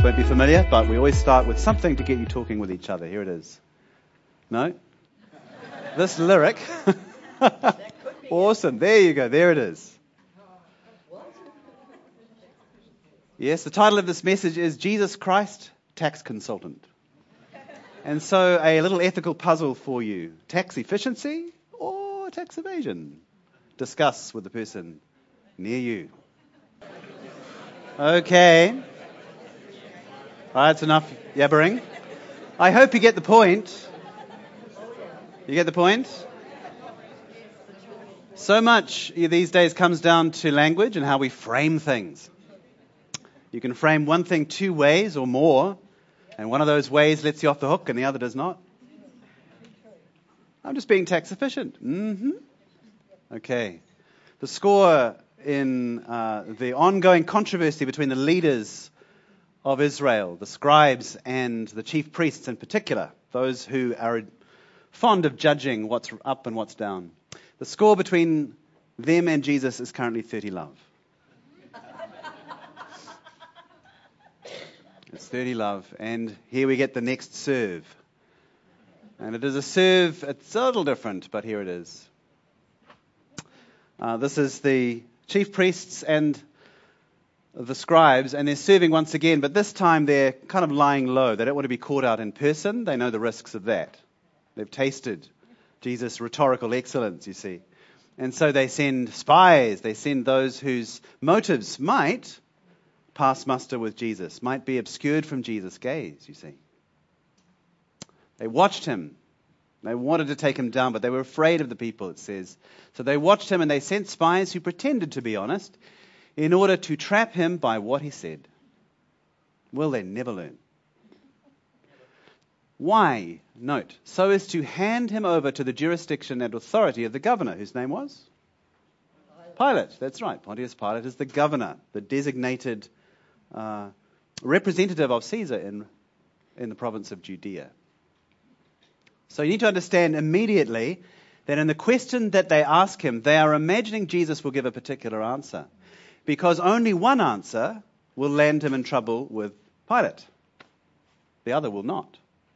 won't be familiar, but we always start with something to get you talking with each other. Here it is. No? This lyric. Awesome. There you go. There it is. Yes, the title of this message is Jesus Christ, Tax Consultant. And so a little ethical puzzle for you. Tax efficiency or tax evasion? Discuss with the person near you. Okay. All right, that's enough yabbering. I hope you get the point. You get the point? So much these days comes down to language and how we frame things. You can frame one thing two ways or more, and one of those ways lets you off the hook and the other does not. I'm just being tax efficient. Okay. The score in the ongoing controversy between the leaders of Israel, the scribes and the chief priests in particular, those who are fond of judging what's up and what's down. The score between them and Jesus is currently 30-love. It's 30-love, and here we get the next serve. And it is a serve, it's a little different, but here it is. This is the chief priests and the scribes, and they're serving once again, but this time they're kind of lying low. They don't want to be caught out in person. They know the risks of that. They've tasted Jesus' rhetorical excellence, you see. And so they send spies. They send those whose motives might pass muster with Jesus, might be obscured from Jesus' gaze, you see. They watched him. They wanted to take him down, but they were afraid of the people, it says. So they watched him and they sent spies who pretended to be honest in order to trap him by what he said. Will they never learn? Why? Note, so as to hand him over to the jurisdiction and authority of the governor, whose name was? Pilate. That's right. Pontius Pilate is the governor, the designated representative of Caesar in the province of Judea. So you need to understand immediately that in the question that they ask him, they are imagining Jesus will give a particular answer, because only one answer will land him in trouble with Pilate. The other will not.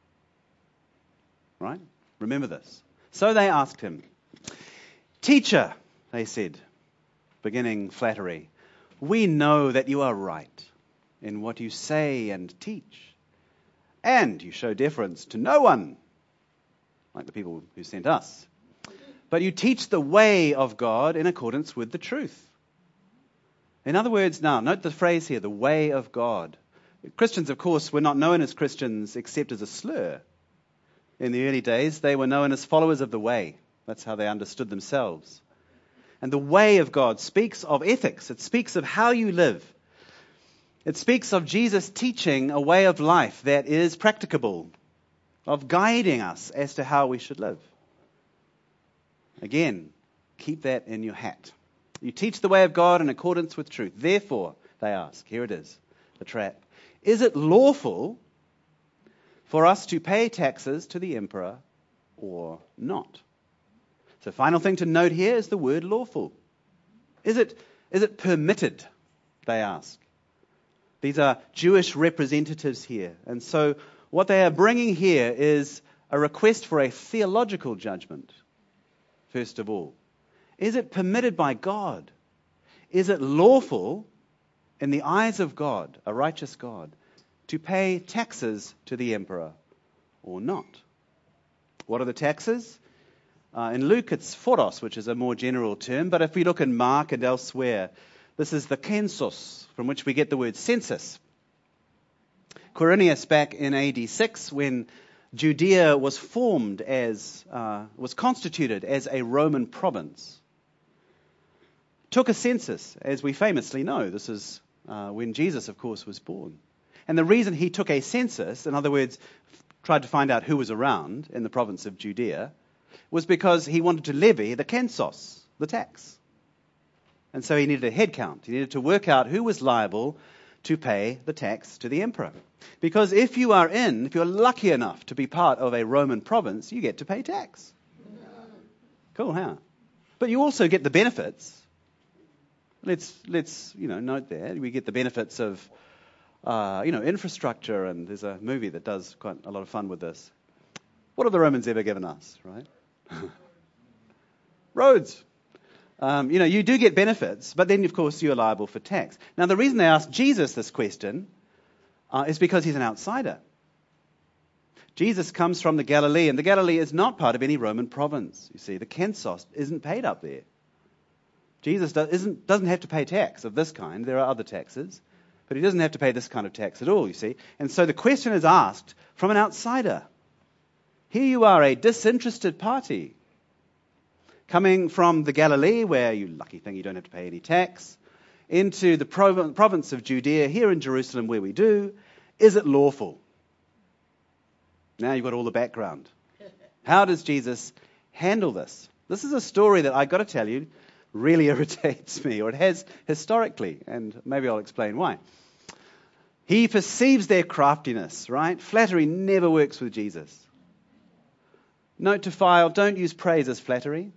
Right? Remember this. So they asked him, "Teacher," they said, beginning flattery, "we know that you are right in what you say and teach, and you show deference to no one, like the people who sent us. But you teach the way of God in accordance with the truth." In other words, now, note the phrase here, the way of God. Christians, of course, were not known as Christians except as a slur. In the early days, they were known as followers of the way. That's how they understood themselves. And the way of God speaks of ethics. It speaks of how you live. It speaks of Jesus teaching a way of life that is practicable, of guiding us as to how we should live. Again, keep that in your hat. You teach the way of God in accordance with truth. Therefore, they ask, here it is, the trap, is it lawful for us to pay taxes to the emperor or not? So final thing to note here is the word lawful. Is it permitted, they ask. These are Jewish representatives here. And so what they are bringing here is a request for a theological judgment, first of all. Is it permitted by God? Is it lawful in the eyes of God, a righteous God, to pay taxes to the emperor or not? What are the taxes? In Luke, it's phoros, which is a more general term. But if we look in Mark and elsewhere, this is the census, from which we get the word census. Quirinius, back in AD 6, when Judea was was constituted as a Roman province, took a census, as we famously know. This is when Jesus, of course, was born. And the reason he took a census, in other words, tried to find out who was around in the province of Judea, was because he wanted to levy the censos, the tax. And so he needed a head count. He needed to work out who was liable to pay the tax to the emperor. Because if you're lucky enough to be part of a Roman province, you get to pay tax. Cool, huh? But you also get the benefits. Let's note there. We get the benefits of infrastructure, and there's a movie that does quite a lot of fun with this. What have the Romans ever given us, right? Roads. You do get benefits, but then, of course, you're liable for tax. Now, the reason they asked Jesus this question is because he's an outsider. Jesus comes from the Galilee, and the Galilee is not part of any Roman province. You see, the census isn't paid up there. Jesus doesn't have to pay tax of this kind. There are other taxes, but he doesn't have to pay this kind of tax at all, you see. And so the question is asked from an outsider. Here you are, a disinterested party, coming from the Galilee, where you lucky thing you don't have to pay any tax, into the province of Judea, here in Jerusalem where we do. Is it lawful? Now you've got all the background. How does Jesus handle this? This is a story that I've got to tell you really irritates me, or it has historically, and maybe I'll explain why. He perceives their craftiness, right? Flattery never works with Jesus. Note to file, don't use praise as flattery.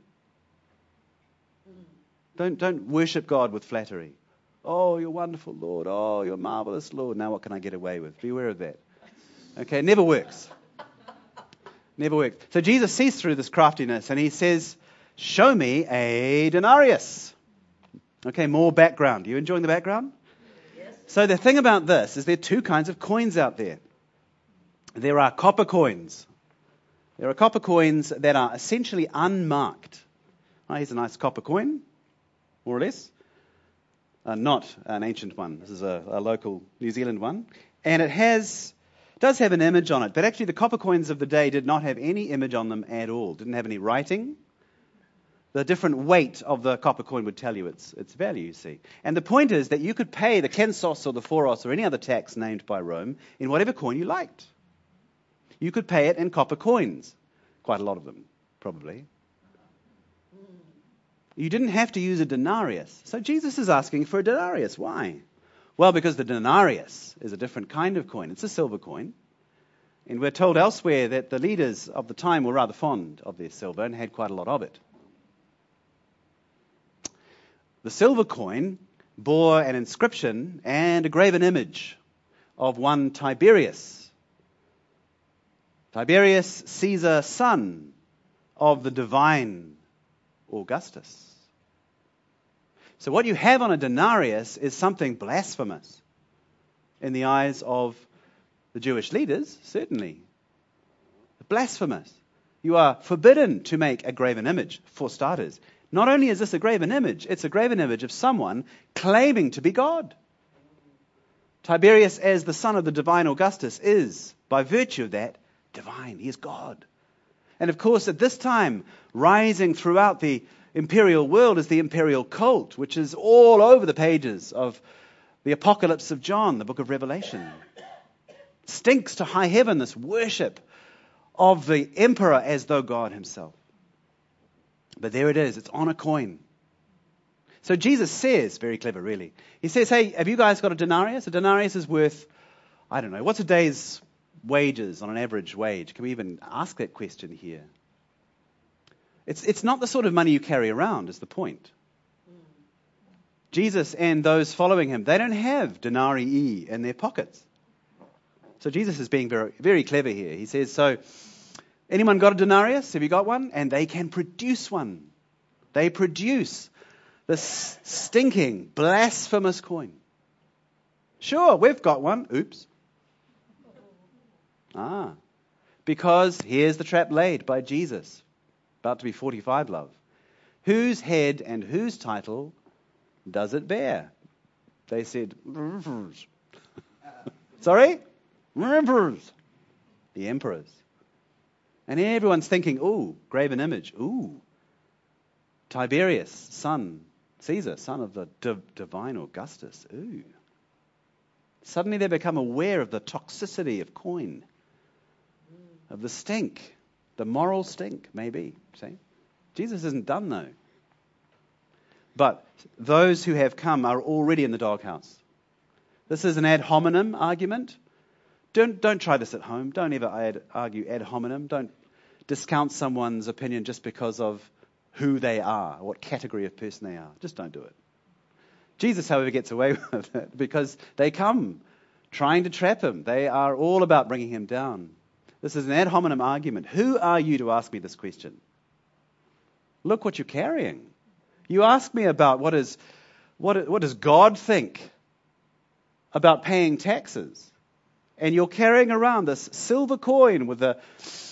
Don't worship God with flattery. Oh, you're wonderful, Lord. Oh, you're marvelous, Lord. Now what can I get away with? Beware of that. Okay, it never works. Never works. So Jesus sees through this craftiness and he says, show me a denarius. Okay, more background. You enjoying the background? Yes. So the thing about this is there are two kinds of coins out there. There are copper coins. There are copper coins that are essentially unmarked. Here's a nice copper coin, more or less. Not an ancient one. This is a local New Zealand one. And it does have an image on it. But actually the copper coins of the day did not have any image on them at all. Didn't have any writing. The different weight of the copper coin would tell you its value, you see. And the point is that you could pay the censos or the phoros or any other tax named by Rome in whatever coin you liked. You could pay it in copper coins. Quite a lot of them, probably. You didn't have to use a denarius. So Jesus is asking for a denarius. Why? Well, because the denarius is a different kind of coin. It's a silver coin. And we're told elsewhere that the leaders of the time were rather fond of their silver and had quite a lot of it. The silver coin bore an inscription and a graven image of one Tiberius. Tiberius Caesar, son of the divine Augustus. So what you have on a denarius is something blasphemous in the eyes of the Jewish leaders, certainly. Blasphemous. You are forbidden to make a graven image, for starters. Not only is this a graven image, it's a graven image of someone claiming to be God. Tiberius, as the son of the divine Augustus, is, by virtue of that, divine. He is God. And of course, at this time, rising throughout the imperial world is the imperial cult, which is all over the pages of the Apocalypse of John, the book of Revelation. Stinks to high heaven, this worship of the emperor as though God himself. But there it is. It's on a coin. So Jesus says, very clever really, he says, hey, have you guys got a denarius? A denarius is worth, I don't know, what's a day's wages on an average wage? Can we even ask that question here? It's not the sort of money you carry around, is the point. Jesus and those following him, they don't have denarii in their pockets. So Jesus is being very, very clever here. He says, so anyone got a denarius? Have you got one? And they can produce one. They produce this stinking, blasphemous coin. Sure, we've got one. Oops. Because here's the trap laid by Jesus. About to be 45, love. Whose head and whose title does it bear? They said, sorry? The emperors. And everyone's thinking, ooh, graven image. Ooh, Tiberius, son, Caesar, son of the divine Augustus. Ooh. Suddenly they become aware of the toxicity of coin, of the stink, the moral stink, maybe. See? Jesus isn't done, though. But those who have come are already in the doghouse. This is an ad hominem argument. Don't try this at home. Don't ever argue ad hominem. Don't discount someone's opinion just because of who they are, what category of person they are. Just don't do it. Jesus, however, gets away with it because they come trying to trap him. They are all about bringing him down. This is an ad hominem argument. Who are you to ask me this question? Look what you're carrying. You ask me about what does God think about paying taxes? And you're carrying around this silver coin with the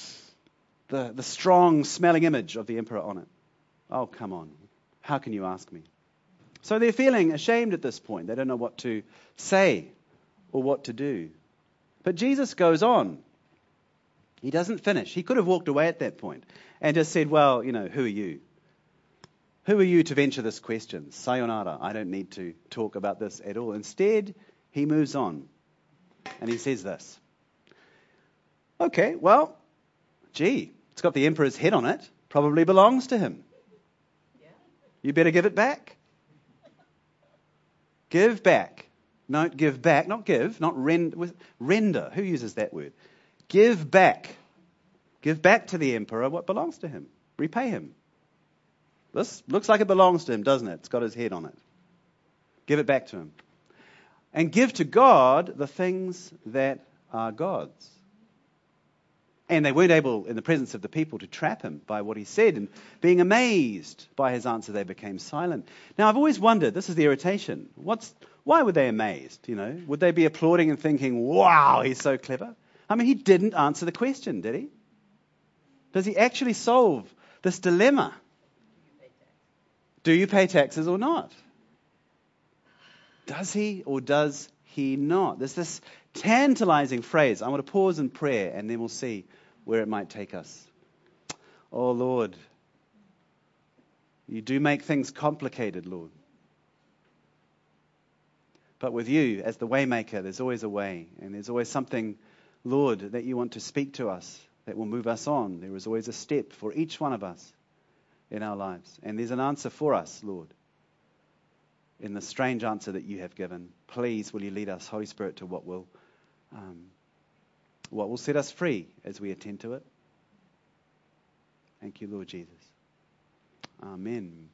strong smelling image of the emperor on it. Oh, come on. How can you ask me? So they're feeling ashamed at this point. They don't know what to say or what to do. But Jesus goes on. He doesn't finish. He could have walked away at that point and just said, well, who are you? Who are you to venture this question? Sayonara. I don't need to talk about this at all. Instead, he moves on. And he says this. Okay, well, it's got the emperor's head on it. Probably belongs to him. You better give it back. Give back. No, give back. Not give, not render. Who uses that word? Give back. Give back to the emperor what belongs to him. Repay him. This looks like it belongs to him, doesn't it? It's got his head on it. Give it back to him. And give to God the things that are God's. And they weren't able, in the presence of the people, to trap him by what he said. And being amazed by his answer, they became silent. Now, I've always wondered, this is the irritation. Why were they amazed? Would they be applauding and thinking, wow, he's so clever? I mean, he didn't answer the question, did he? Does he actually solve this dilemma? Do you pay taxes or not? Does he or does he not? There's this tantalizing phrase. I want to pause in prayer and then we'll see where it might take us. Oh, Lord, you do make things complicated, Lord. But with you, as the waymaker, there's always a way. And there's always something, Lord, that you want to speak to us that will move us on. There is always a step for each one of us in our lives. And there's an answer for us, Lord, in the strange answer that you have given. Please, will you lead us, Holy Spirit, to what will set us free as we attend to it. Thank you, Lord Jesus. Amen.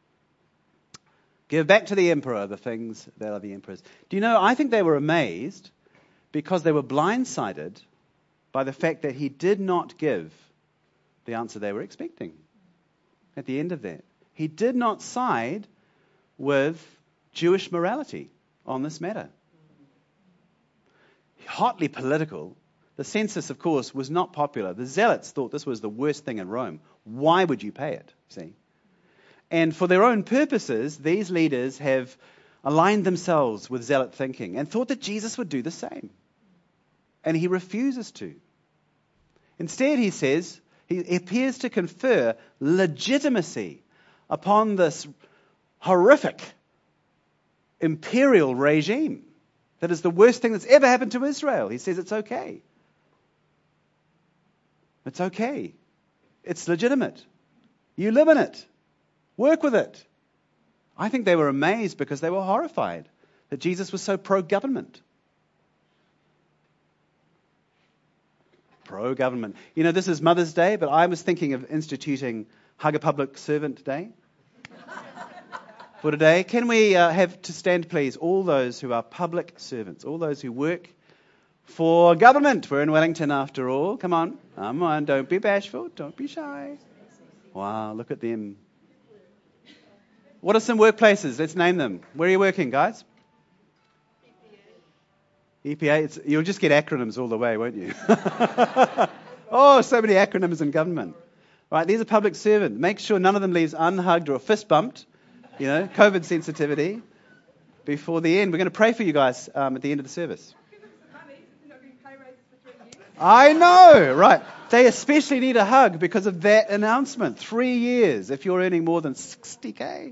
Give back to the emperor the things that are the emperor's. Do you know, I think they were amazed because they were blindsided by the fact that he did not give the answer they were expecting at the end of that. He did not side with Jewish morality on this matter. Hotly political. The census, of course, was not popular. The zealots thought this was the worst thing in Rome. Why would you pay it? See? And for their own purposes, these leaders have aligned themselves with zealot thinking and thought that Jesus would do the same. And he refuses to. Instead, he says, he appears to confer legitimacy upon this horrific imperial regime that is the worst thing that's ever happened to Israel. He says it's okay. It's okay. It's legitimate. You live in it. Work with it. I think they were amazed because they were horrified that Jesus was so pro-government. Pro-government. This is Mother's Day, but I was thinking of instituting Hug a Public Servant Day for today. Can we have to stand, please, all those who are public servants, all those who work for government. We're in Wellington after all. Come on. Come on. Don't be bashful. Don't be shy. Wow, look at them. What are some workplaces? Let's name them. Where are you working, guys? EPA. You'll just get acronyms all the way, won't you? Oh, so many acronyms in government. Right, these are public servants. Make sure none of them leaves unhugged or fist bumped. COVID sensitivity. Before the end. We're going to pray for you guys at the end of the service. I know, right. They especially need a hug because of that announcement. 3 years if you're earning more than 60K.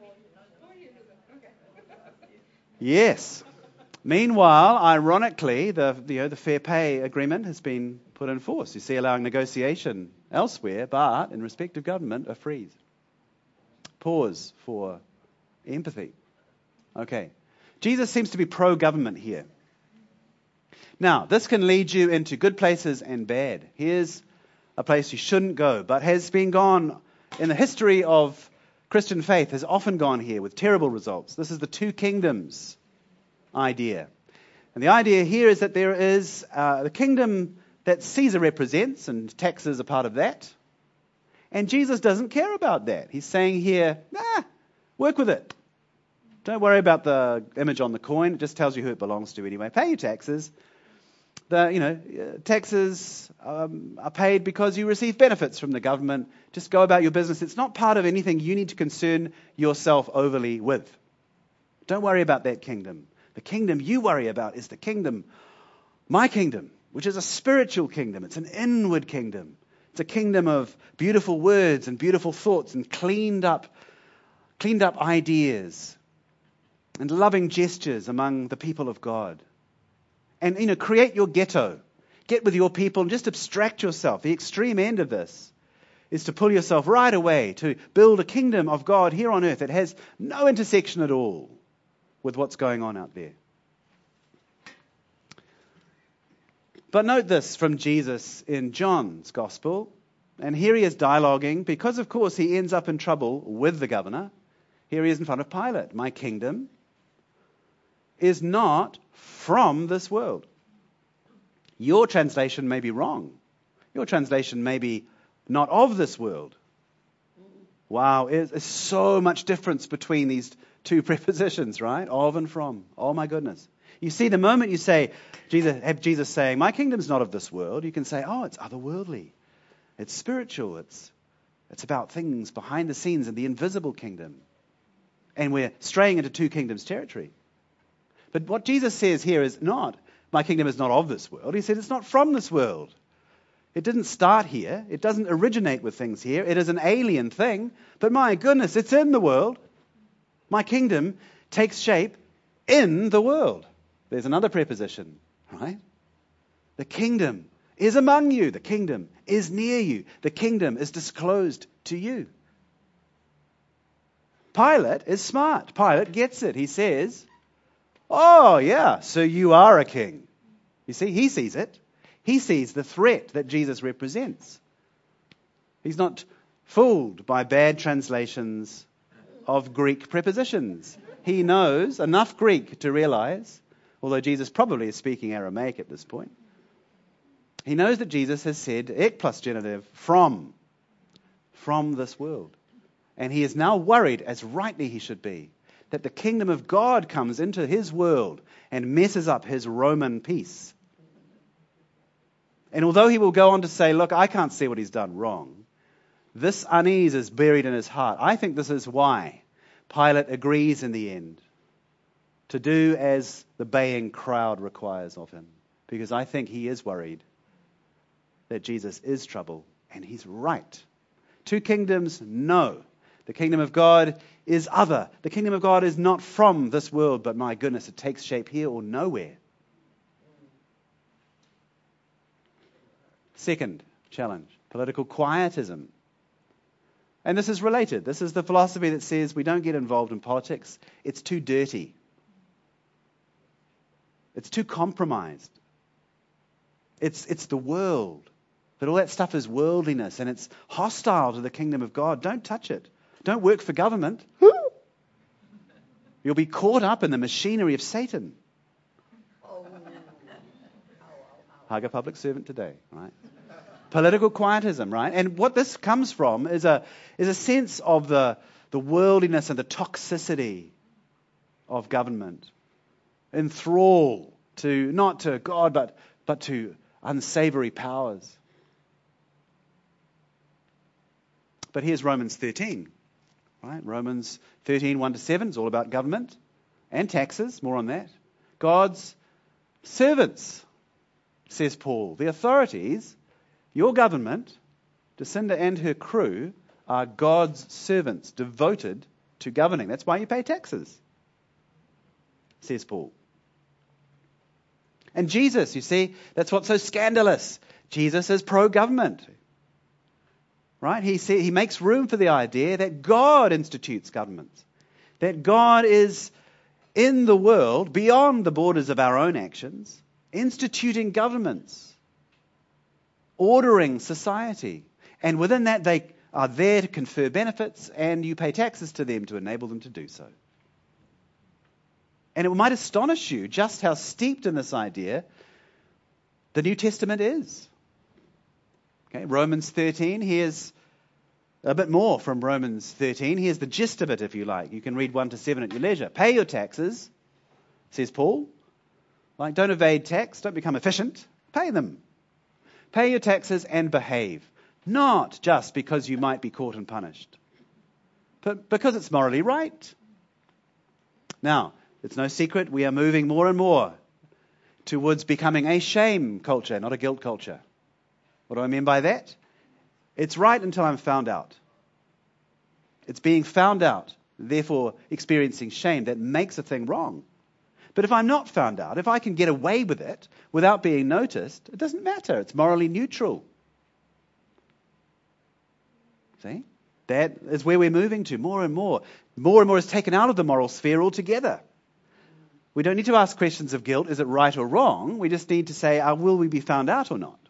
Yes. Meanwhile, ironically, the fair pay agreement has been put in force. You see, allowing negotiation elsewhere, but in respect of government, a freeze. Pause for empathy. Okay. Jesus seems to be pro-government here. Now, this can lead you into good places and bad. Here's a place you shouldn't go, but has been gone in the history of Christian faith, has often gone here with terrible results. This is the two kingdoms idea. And the idea here is that there is the kingdom that Caesar represents, and taxes are part of that. And Jesus doesn't care about that. He's saying here, work with it. Don't worry about the image on the coin. It just tells you who it belongs to anyway. Pay your taxes. Taxes are paid because you receive benefits from the government. Just go about your business. It's not part of anything you need to concern yourself overly with. Don't worry about that kingdom. The kingdom you worry about is the kingdom, my kingdom, which is a spiritual kingdom. It's an inward kingdom. It's a kingdom of beautiful words and beautiful thoughts and cleaned up ideas and loving gestures among the people of God. And, create your ghetto. Get with your people and just abstract yourself. The extreme end of this is to pull yourself right away to build a kingdom of God here on earth that has no intersection at all with what's going on out there. But note this from Jesus in John's Gospel. And here he is dialoguing because, of course, he ends up in trouble with the governor. Here he is in front of Pilate. My kingdom is not from this world. Your translation may be wrong. Your translation may be not of this world. Wow, there's so much difference between these two prepositions, right? Of and from. Oh my goodness. You see, the moment you say, have Jesus saying, my kingdom's not of this world, you can say, oh, it's otherworldly. It's spiritual. It's about things behind the scenes in the invisible kingdom. And we're straying into two kingdoms territory. But what Jesus says here is not, my kingdom is not of this world. He said it's not from this world. It didn't start here. It doesn't originate with things here. It is an alien thing. But my goodness, it's in the world. My kingdom takes shape in the world. There's another preposition, right? The kingdom is among you. The kingdom is near you. The kingdom is disclosed to you. Pilate is smart. Pilate gets it. He says, oh, yeah, so you are a king. You see, he sees it. He sees the threat that Jesus represents. He's not fooled by bad translations of Greek prepositions. He knows enough Greek to realize, although Jesus probably is speaking Aramaic at this point, he knows that Jesus has said, ek plus genitive, from this world. And he is now worried, as rightly he should be, that the kingdom of God comes into his world and messes up his Roman peace. And although he will go on to say, look, I can't see what he's done wrong, this unease is buried in his heart. I think this is why Pilate agrees in the end to do as the baying crowd requires of him. Because I think he is worried that Jesus is trouble, and he's right. Two kingdoms, no. The kingdom of God is other. The kingdom of God is not from this world, but my goodness, it takes shape here or nowhere. Second challenge, political quietism. And this is related. This is the philosophy that says we don't get involved in politics. It's too dirty. It's too compromised. It's the world. But all that stuff is worldliness, and it's hostile to the kingdom of God. Don't touch it. Don't work for government. You'll be caught up in the machinery of Satan. Hug a public servant today, right? Political quietism, right? And what this comes from is a sense of the worldliness and the toxicity of government. In thrall to not to God, but to unsavory powers. But here's Romans 13. Right? Romans 13, 1-7 is all about government and taxes. More on that. God's servants, says Paul. The authorities, your government, Jacinda and her crew, are God's servants, devoted to governing. That's why you pay taxes, says Paul. And Jesus, you see, that's what's so scandalous. Jesus is pro-government. Right? He makes room for the idea that God institutes governments. That God is in the world, beyond the borders of our own actions, instituting governments, ordering society. And within that, they are there to confer benefits, and you pay taxes to them to enable them to do so. And it might astonish you just how steeped in this idea the New Testament is. Okay, Romans 13, here's a bit more from Romans 13. Here's the gist of it, if you like. You can read 1 to 7 at your leisure. Pay your taxes, says Paul. Like, don't evade tax, don't become efficient. Pay them. Pay your taxes and behave. Not just because you might be caught and punished, but because it's morally right. Now, it's no secret we are moving more and more towards becoming a shame culture, not a guilt culture. What do I mean by that? It's right until I'm found out. It's being found out, therefore experiencing shame, that makes a thing wrong. But if I'm not found out, if I can get away with it without being noticed, it doesn't matter. It's morally neutral. See? That is where we're moving to more and more. More and more is taken out of the moral sphere altogether. We don't need to ask questions of guilt. Is it right or wrong? We just need to say, will we be found out or not?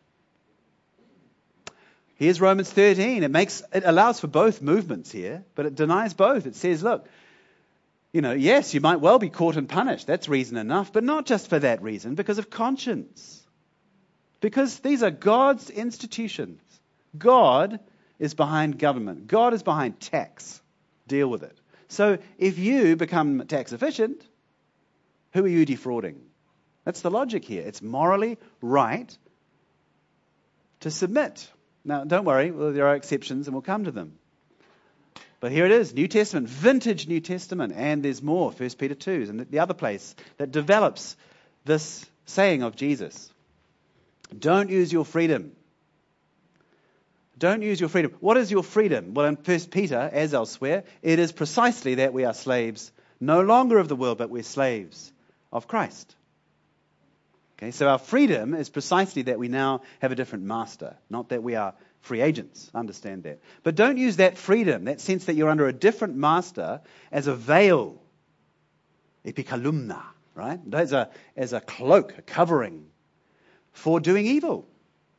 Here's Romans 13. It allows for both movements here, but it denies both. It says, look, yes, you might well be caught and punished. That's reason enough, but not just for that reason, because of conscience. Because these are God's institutions. God is behind government. God is behind tax. Deal with it. So if you become tax efficient, who are you defrauding? That's the logic here. It's morally right to submit. Now, don't worry, there are exceptions and we'll come to them. But here it is, New Testament, vintage New Testament, and there's more, 1 Peter 2, and the other place that develops this saying of Jesus. Don't use your freedom. Don't use your freedom. What is your freedom? Well, in 1 Peter, as elsewhere, it is precisely that we are slaves, no longer of the world, but we're slaves of Christ. Okay, so our freedom is precisely that we now have a different master, not that we are free agents. Understand that. But don't use that freedom, that sense that you're under a different master, as a veil, epikalumna, right? As a cloak, a covering for doing evil.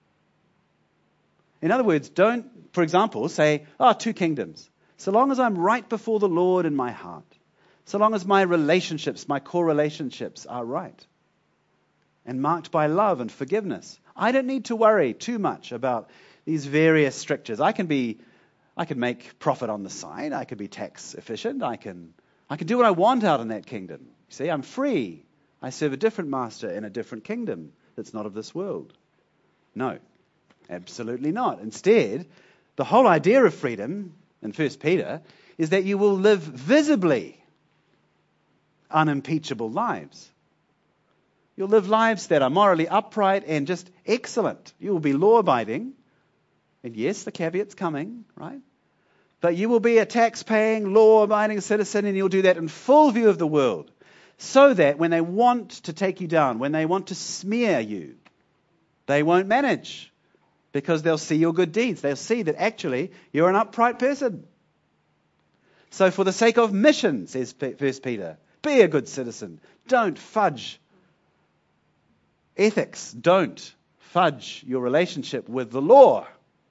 In other words, don't, for example, say, two kingdoms. So long as I'm right before the Lord in my heart, so long as my relationships, my core relationships are right and marked by love and forgiveness, I don't need to worry too much about these various strictures. I can make profit on the side. I can be tax efficient. I can do what I want out in that kingdom. You see, I'm free. I serve a different master in a different kingdom that's not of this world. No, absolutely not. Instead, the whole idea of freedom in 1 Peter is that you will live visibly unimpeachable lives. You'll live lives that are morally upright and just excellent. You will be law-abiding. And yes, the caveat's coming, right? But you will be a tax-paying, law-abiding citizen, and you'll do that in full view of the world. So that when they want to take you down, when they want to smear you, they won't manage. Because they'll see your good deeds. They'll see that actually you're an upright person. So for the sake of mission, says 1 Peter, be a good citizen. Don't fudge ethics. Don't fudge your relationship with the law.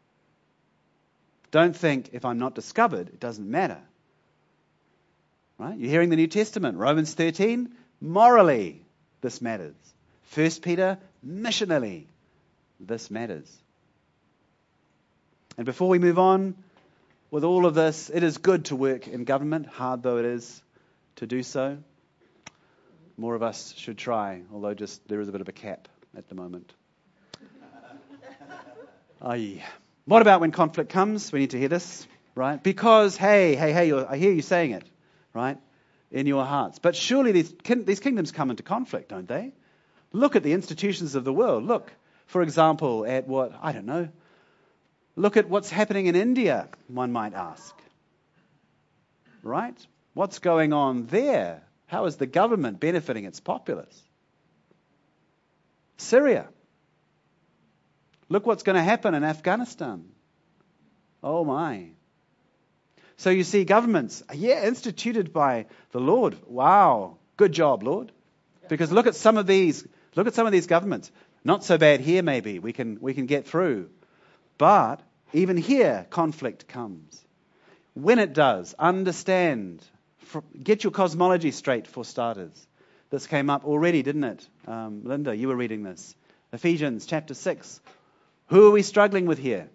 Don't think, if I'm not discovered, it doesn't matter. Right? You're hearing the New Testament. Romans 13, morally, this matters. 1 Peter, missionally, this matters. And before we move on with all of this, it is good to work in government, hard though it is to do so. More of us should try, although there is a bit of a cap at the moment. What about when conflict comes? We need to hear this, right? Because, hey, I hear you saying it, right, in your hearts. But surely these kingdoms come into conflict, don't they? Look at the institutions of the world. Look, for example, at look at what's happening in India, one might ask. Right? What's going on there? How is the government benefiting its populace? Syria. Look what's going to happen in Afghanistan. Oh my. So you see governments, instituted by the Lord. Wow. Good job, Lord. Because look at some of these governments. Not so bad here maybe. We can get through. But even here conflict comes. When it does, understand. Get your cosmology straight for starters. This came up already, didn't it? Linda, you were reading this. Ephesians chapter 6. Who are we struggling with here?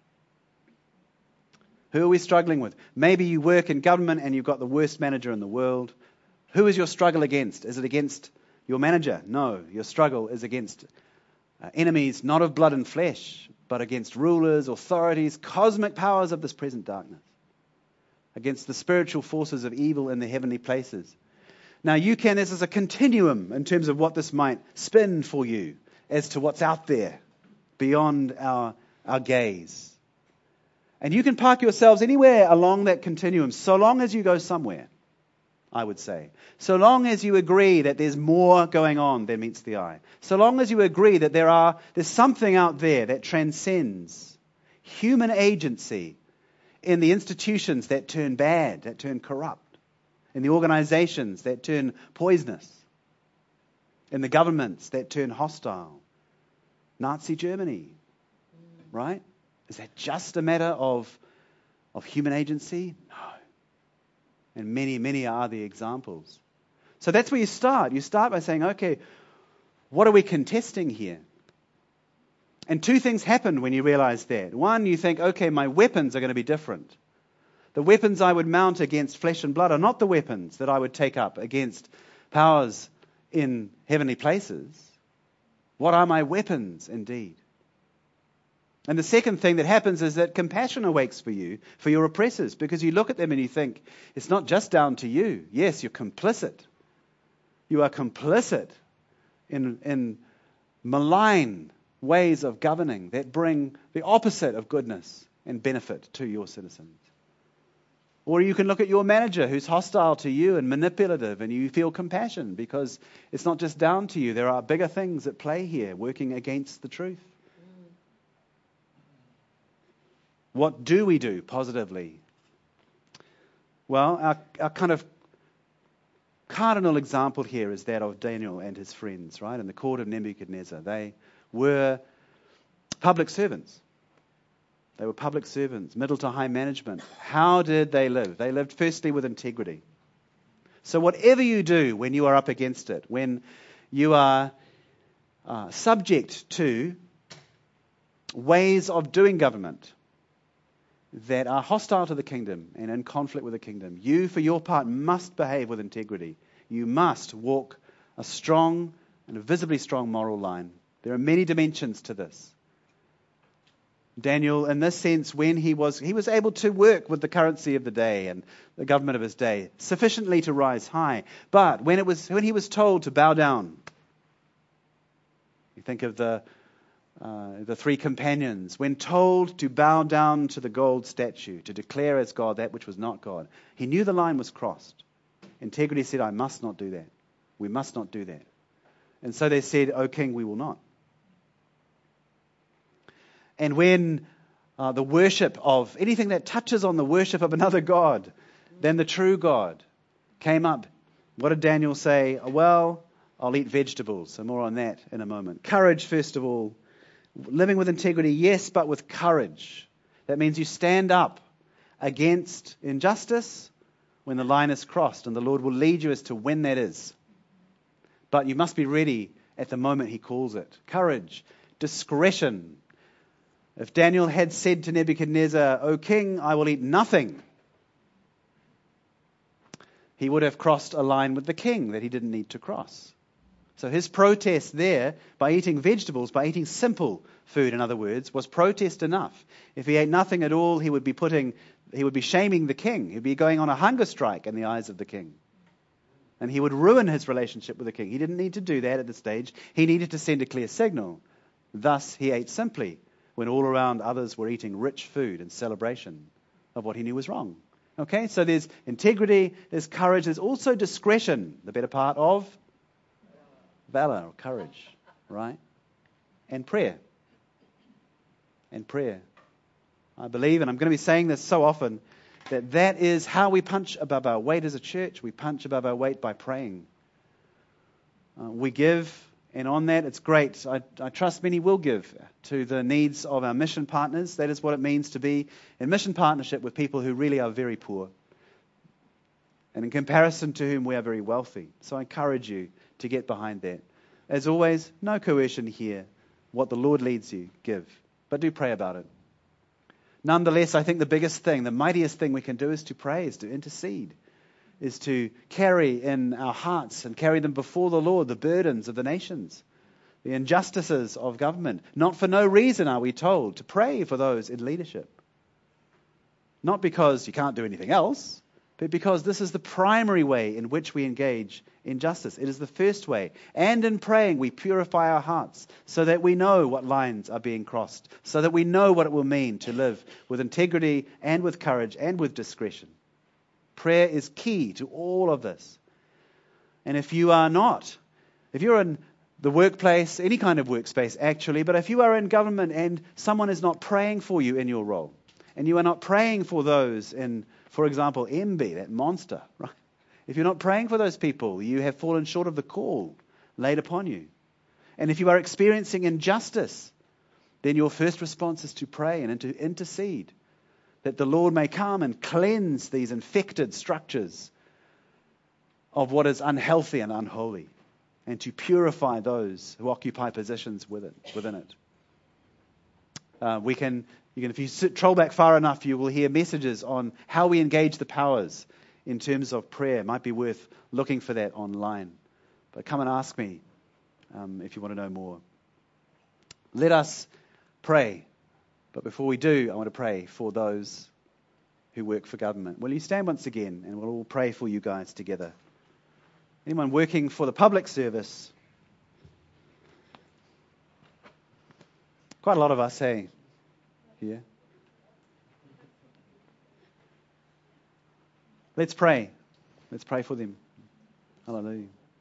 Who are we struggling with? Maybe you work in government and you've got the worst manager in the world. Who is your struggle against? Is it against your manager? No, your struggle is against enemies, not of blood and flesh, but against rulers, authorities, cosmic powers of this present darkness, against the spiritual forces of evil in the heavenly places. Now this is a continuum in terms of what this might spin for you as to what's out there beyond our gaze. And you can park yourselves anywhere along that continuum, so long as you go somewhere, I would say. So long as you agree that there's more going on than meets the eye. So long as you agree that there's something out there that transcends human agency in the institutions that turn bad, that turn corrupt, in the organizations that turn poisonous, in the governments that turn hostile. Nazi Germany, right? Is that just a matter of human agency? No. And many, many are the examples. So that's where you start. You start by saying, okay, what are we contesting here? And two things happen when you realize that. One, you think, okay, my weapons are going to be different. The weapons I would mount against flesh and blood are not the weapons that I would take up against powers in heavenly places. What are my weapons indeed? And the second thing that happens is that compassion awakes for you, for your oppressors, because you look at them and you think, it's not just down to you. Yes, you're complicit. You are complicit in malign ways of governing that bring the opposite of goodness and benefit to your citizens. Or you can look at your manager who's hostile to you and manipulative, and you feel compassion because it's not just down to you. There are bigger things at play here working against the truth. What do we do positively? Well, our kind of cardinal example here is that of Daniel and his friends, right? In the court of Nebuchadnezzar. They were public servants. They were public servants, middle to high management. How did they live? They lived firstly with integrity. So whatever you do when you are up against it, when you are subject to ways of doing government that are hostile to the kingdom and in conflict with the kingdom, you, for your part, must behave with integrity. You must walk a strong and a visibly strong moral line. There are many dimensions to this. Daniel, in this sense, when he was able to work with the currency of the day and the government of his day sufficiently to rise high. But when he was told to bow down, you think of the three companions, when told to bow down to the gold statue, to declare as God that which was not God, he knew the line was crossed. Integrity said, I must not do that. We must not do that. And so they said, O king, we will not. And when the worship of anything that touches on the worship of another God than the true God came up, what did Daniel say? Well, I'll eat vegetables. So more on that in a moment. Courage, first of all. Living with integrity, yes, but with courage. That means you stand up against injustice when the line is crossed, and the Lord will lead you as to when that is. But you must be ready at the moment He calls it. Courage, discretion. If Daniel had said to Nebuchadnezzar, O king, I will eat nothing, he would have crossed a line with the king that he didn't need to cross. So his protest there, by eating vegetables, by eating simple food, in other words, was protest enough. If he ate nothing at all, he would be shaming the king. He'd be going on a hunger strike in the eyes of the king. And he would ruin his relationship with the king. He didn't need to do that at this stage. He needed to send a clear signal. Thus, he ate simply when all around others were eating rich food in celebration of what he knew was wrong. Okay, so there's integrity, there's courage, there's also discretion, the better part of valor or courage, right? And prayer. And prayer. I believe, and I'm going to be saying this so often, that is how we punch above our weight as a church. We punch above our weight by praying. We give, and on that it's great. I trust many will give to the needs of our mission partners. That is what it means to be in mission partnership with people who really are very poor, and in comparison to whom we are very wealthy. So I encourage you to get behind that. As always, no coercion here. What the Lord leads you, give. But do pray about it. Nonetheless, I think the biggest thing, the mightiest thing we can do is to pray, is to intercede, is to carry in our hearts and carry them before the Lord the burdens of the nations, the injustices of government. Not for no reason are we told to pray for those in leadership. Not because you can't do anything else, but because this is the primary way in which we engage in justice. It is the first way. And in praying, we purify our hearts so that we know what lines are being crossed, so that we know what it will mean to live with integrity and with courage and with discretion. Prayer is key to all of this. And if you're in the workplace, any kind of workspace actually, but if you are in government and someone is not praying for you in your role, and you are not praying for those in, for example, MB, that monster, right? If you're not praying for those people, you have fallen short of the call laid upon you. And if you are experiencing injustice, then your first response is to pray and to intercede, that the Lord may come and cleanse these infected structures of what is unhealthy and unholy, and to purify those who occupy positions within it. If you troll back far enough, you will hear messages on how we engage the powers in terms of prayer. It might be worth looking for that online. But come and ask me if you want to know more. Let us pray. But before we do, I want to pray for those who work for government. Will you stand once again, and we'll all pray for you guys together. Anyone working for the public service? Quite a lot of us, hey? Here. Let's pray. Let's pray for them. Hallelujah.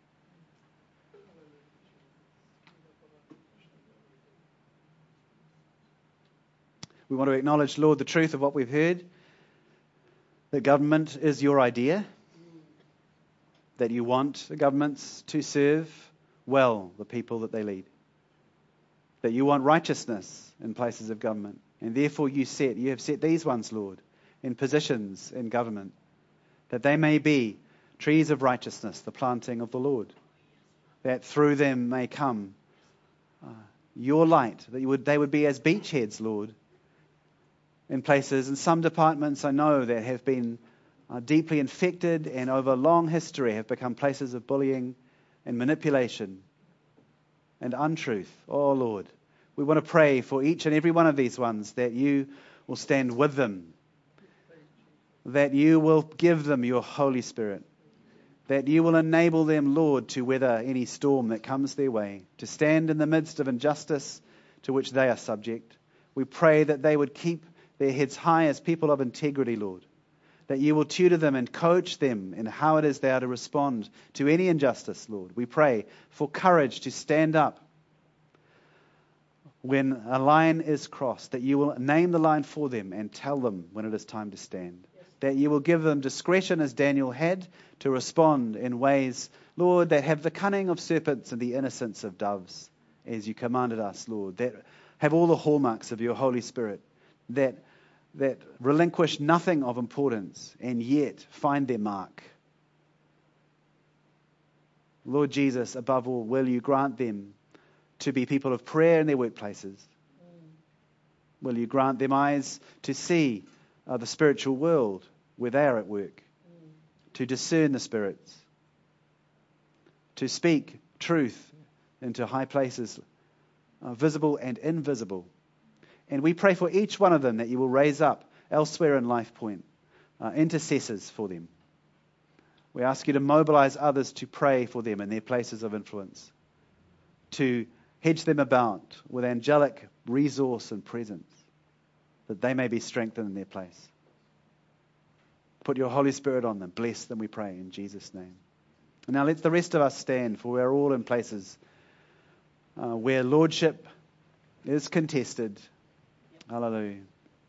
We want to acknowledge, Lord, the truth of what we've heard, that government is your idea, that you want the governments to serve well the people that they lead, that you want righteousness in places of government. And therefore you have set these ones, Lord, in positions in government, that they may be trees of righteousness, the planting of the Lord, that through them may come your light, that they would be as beachheads, Lord, in places, in some departments I know that have been deeply infected and over long history have become places of bullying and manipulation and untruth. Oh Lord, we want to pray for each and every one of these ones, that you will stand with them, that you will give them your Holy Spirit, that you will enable them, Lord, to weather any storm that comes their way, to stand in the midst of injustice to which they are subject. We pray that they would keep their heads high as people of integrity, Lord, that you will tutor them and coach them in how it is they are to respond to any injustice, Lord. We pray for courage to stand up when a line is crossed, that you will name the line for them and tell them when it is time to stand. Yes. That you will give them discretion, as Daniel had, to respond in ways, Lord, that have the cunning of serpents and the innocence of doves, as you commanded us, Lord, that have all the hallmarks of your Holy Spirit, that relinquish nothing of importance and yet find their mark. Lord Jesus, above all, will you grant them to be people of prayer in their workplaces? Will you grant them eyes to see the spiritual world where they are at work, to discern the spirits, to speak truth into high places, visible and invisible. And we pray for each one of them that you will raise up elsewhere in Life Point intercessors for them. We ask you to mobilize others to pray for them in their places of influence, to hedge them about with angelic resource and presence, that they may be strengthened in their place. Put your Holy Spirit on them. Bless them, we pray, in Jesus' name. And now let the rest of us stand, for we are all in places where lordship is contested. Hallelujah.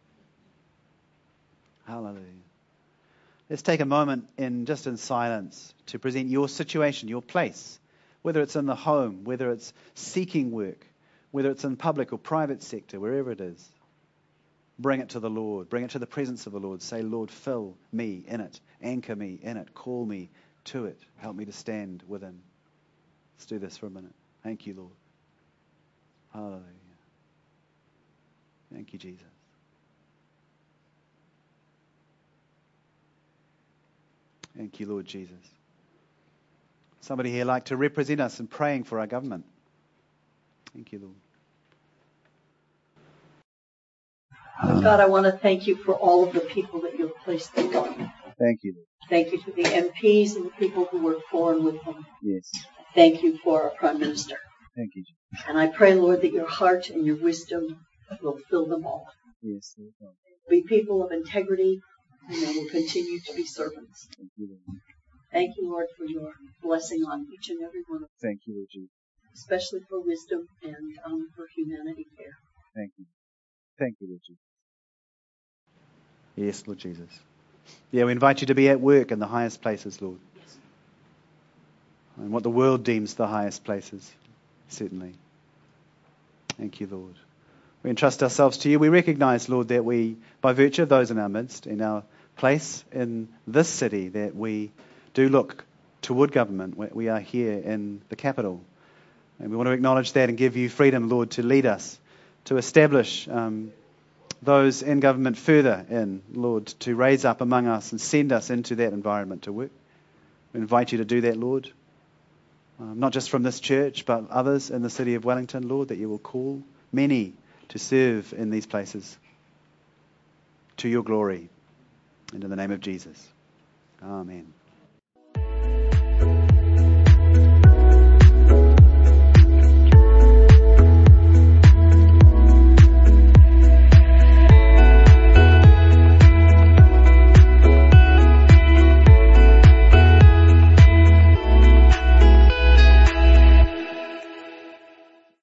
Hallelujah. Let's take a moment in silence to present your situation, your place, whether it's in the home, whether it's seeking work, whether it's in public or private sector, wherever it is. Bring it to the Lord. Bring it to the presence of the Lord. Say, Lord, fill me in it. Anchor me in it. Call me to it. Help me to stand within. Let's do this for a minute. Thank you, Lord. Hallelujah. Thank you, Jesus. Thank you, Lord Jesus. Somebody here like to represent us in praying for our government. Thank you, Lord. God, I want to thank you for all of the people that you've placed in government. Thank you, Lord. Thank you for the MPs and the people who work for and with them. Yes. Thank you for our Prime Minister. Thank you, Jesus. And I pray, Lord, that your heart and your wisdom will fill them all. Yes, Lord. Be people of integrity, and they will continue to be servants. Thank you, Lord. Thank you, Lord, for your blessing on each and every one of us. Thank you, Lord Jesus. Especially for wisdom and for humanity care. Thank you. Thank you, Lord Jesus. Yes, Lord Jesus. Yeah, we invite you to be at work in the highest places, Lord. Yes. And what the world deems the highest places, certainly. Thank you, Lord. We entrust ourselves to you. We recognize, Lord, that we, by virtue of those in our midst, in our place in this city, that we do look toward government. We are here in the capital. And we want to acknowledge that and give you freedom, Lord, to lead us, to establish those in government further in, Lord, to raise up among us and send us into that environment to work. We invite you to do that, Lord. Not just from this church, but others in the city of Wellington, Lord, that you will call many to serve in these places to your glory. And in the name of Jesus. Amen.